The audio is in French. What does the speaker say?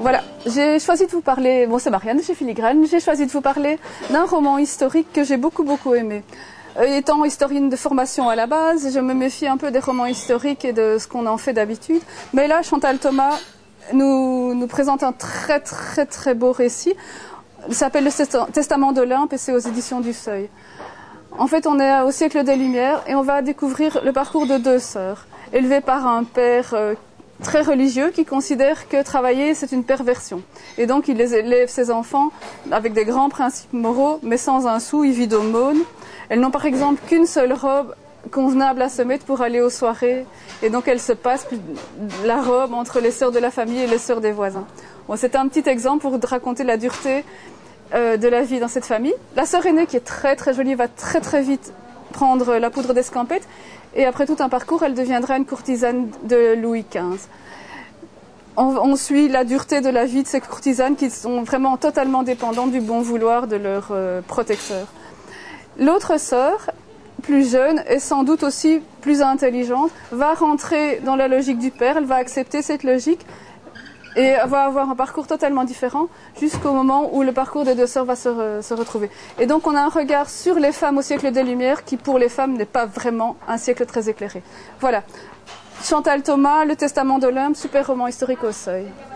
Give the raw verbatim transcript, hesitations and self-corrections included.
Voilà, j'ai choisi de vous parler, bon c'est Marianne de chez Filigrane, j'ai choisi de vous parler d'un roman historique que j'ai beaucoup beaucoup aimé. Euh, étant historienne de formation à la base, je me méfie un peu des romans historiques et de ce qu'on en fait d'habitude. Mais là, Chantal Thomas nous, nous présente un très très très beau récit. Il s'appelle Le Testament d'Olympe et c'est aux éditions du Seuil. En fait, on est au siècle des Lumières et on va découvrir le parcours de deux sœurs, élevées par un père euh, très religieux qui considère que travailler c'est une perversion. Et donc il les élève ses enfants avec des grands principes moraux, mais sans un sou, il vit d'aumône. Elles n'ont par exemple qu'une seule robe convenable à se mettre pour aller aux soirées, et donc elles se passent la robe entre les sœurs de la famille et les sœurs des voisins. Bon, c'est un petit exemple pour vous raconter la dureté euh, de la vie dans cette famille. La sœur aînée, qui est très très jolie, va très très vite prendre la poudre d'escampette, et après tout un parcours, elle deviendra une courtisane de Louis quinze. On, on suit la dureté de la vie de ces courtisanes qui sont vraiment totalement dépendantes du bon vouloir de leur euh, protecteur. L'autre sœur, plus jeune et sans doute aussi plus intelligente, va rentrer dans la logique du père, elle va accepter cette logique et va avoir un parcours totalement différent jusqu'au moment où le parcours des deux sœurs va se, re, se retrouver. Et donc on a un regard sur les femmes au siècle des Lumières qui pour les femmes n'est pas vraiment un siècle très éclairé. Voilà. Chantal Thomas, Le Testament d'Olympe, super roman historique au Seuil.